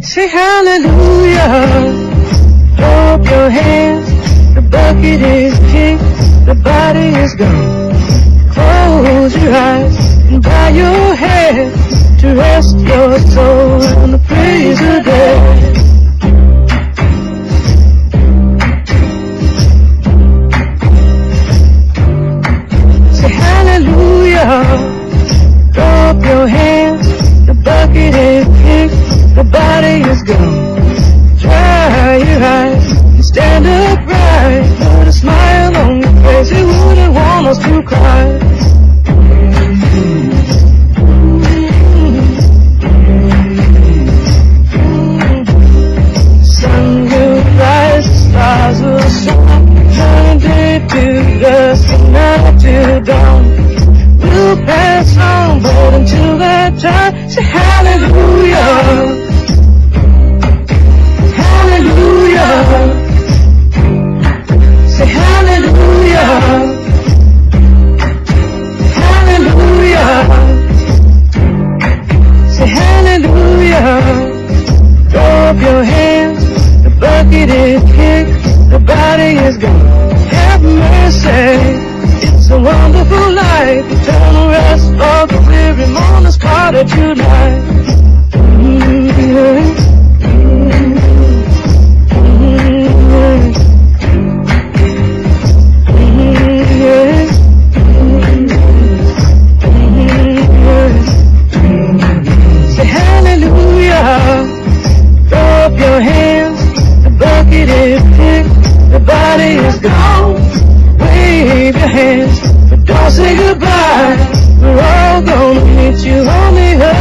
Say hallelujah. Throw up your hands. The bucket is kicked. The body is gone. Close your eyes and bow your head to rest your soul in the praise of dead. Say hallelujah. Throw up your hands. The bucket is kicked. The body is gone. Dry your eyes and stand upright. Put a smile on your face. He wouldn't want us to cry. Sun will rise, the stars will shine. Turn day to dusk and night till dawn. We'll pass on, but until that time, say hallelujah. Hallelujah. Say hallelujah. Hallelujah. Say hallelujah. Throw up your hands. The bucket is kicked. The body is gone. Have mercy. It's a wonderful life. Eternal rest for the weary mourners parted tonight. Say hallelujah. Throw up your hands. The bucket is kicked. The body is gone. Wave your hands, but don't say goodbye. We're all gonna meet you on the